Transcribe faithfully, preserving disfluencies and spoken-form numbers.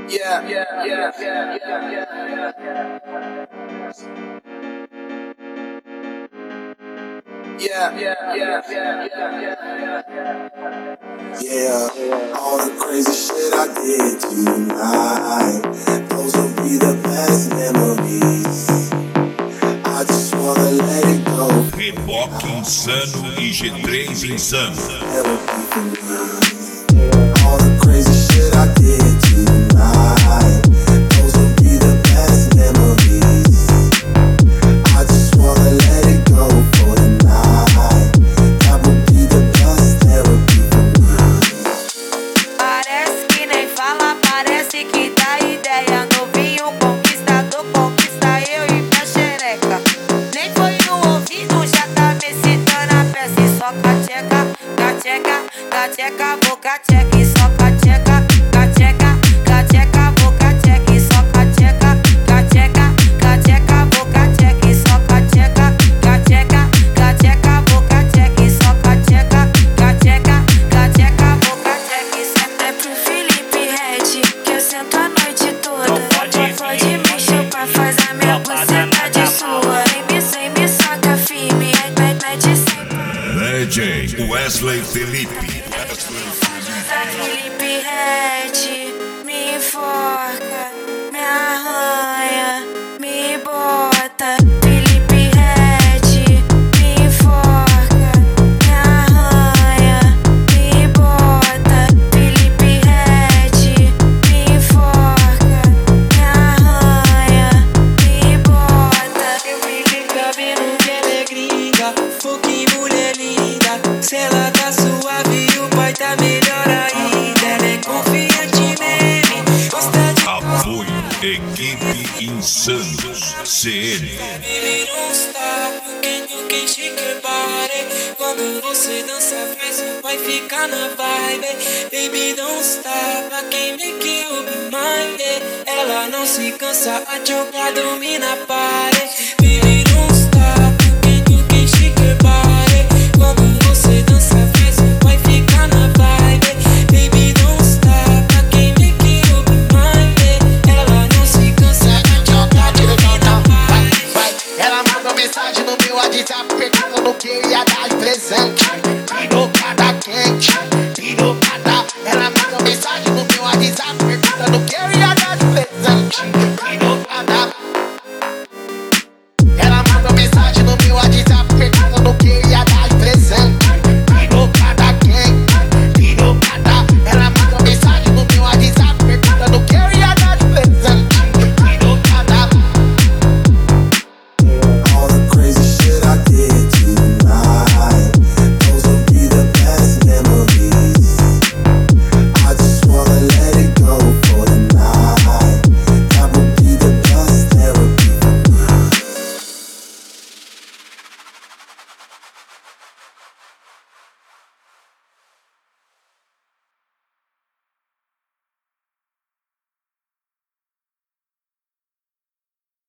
Yeah, yeah, yeah, yeah, yeah, yeah, yeah, yeah, yeah, yeah, yeah, yeah. Yeah, all the crazy shit I did tonight, those will be the best memories. I just wanna let it go. Reboque insano e G três insano. All the crazy shit I did tonight, those will be the best memories. I just wanna let it go for the night. That would be the best therapy for me. Parece que nem fala, parece que dá ideia. Novinho conquistador, conquista eu e minha xereca. Nem foi no ouvido, já tá me citando a peça. E só cacheca, cacheca, cacheca, boca checa. E só cacheca, cacheca, cacheca, boca checa. E só cacheca, cacheca, cacheca, boca checa. E só cacheca, cacheca, cacheca, boca checa. E só cacheca, cacheca, cacheca, boca checa. E senta é pro Felipe Red, que eu sento a noite toda. Pode me chupar, faz a minha buceta de sua. Sem me, sem me saca firme, mete sem. D J Wesley Felipe. Felipe Red, me enforca, me arranha, me bota. Felipe Red, me enforca, me arranha, me bota. Felipe Red, me enforca, me arranha, me bota. Eu fiquei sabendo que ela é gringa, pô, que mulher linda. Se ela tá suave, o pai tá melhor ainda. Ela é confiante mesmo, gosta de Apoio Equipe Insanos C N. Baby, don't stop, you can, you can shake your body. Quando você dança, faz o pai ficar na vibe. Baby, don't stop, I can't make you be mine. Ela não se cansa, a choca domina a parede.